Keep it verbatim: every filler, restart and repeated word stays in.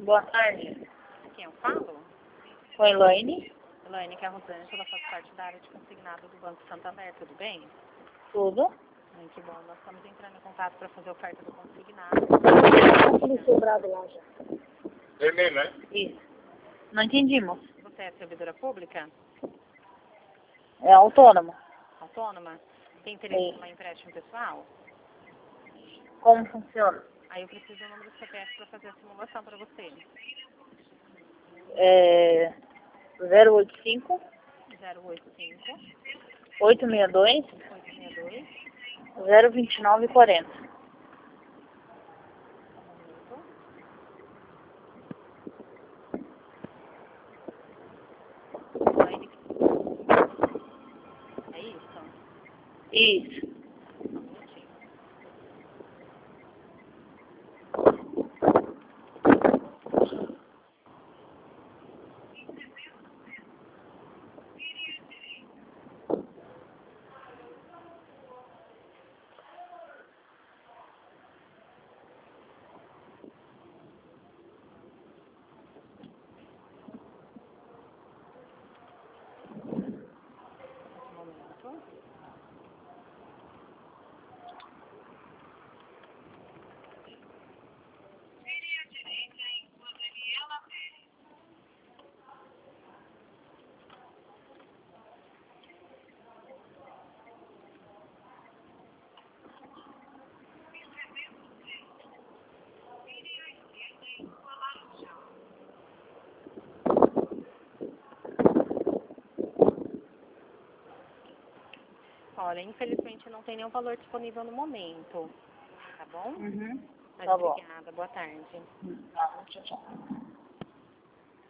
Boa tarde. Quem eu falo? Com a Elaine. Elaine, que é a Rosângela, faz parte da área de consignado do Banco Santander, tudo bem? Tudo. Ai, que bom, nós estamos entrando em contato para fazer a oferta do consignado. Aquele sobrado lá já. Neném, né? Isso. Não entendimos. Você é servidora pública? É autônomo. Autônoma? Tem interesse em Sim. tomar empréstimo pessoal? Como funciona? Aí eu preciso do número do C P F para fazer a simulação para você. É zero oito cinco, zero oito cinco, oito seis dois, oito seis dois, zero dois nove quatro zero. um minuto. Elaine, é isso? Isso. Um minutinho. Um momento. Olha, infelizmente não tem nenhum valor disponível no momento, tá bom? Uhum. Mas Tá bom. obrigada, boa tarde. Tá, tchau, tchau.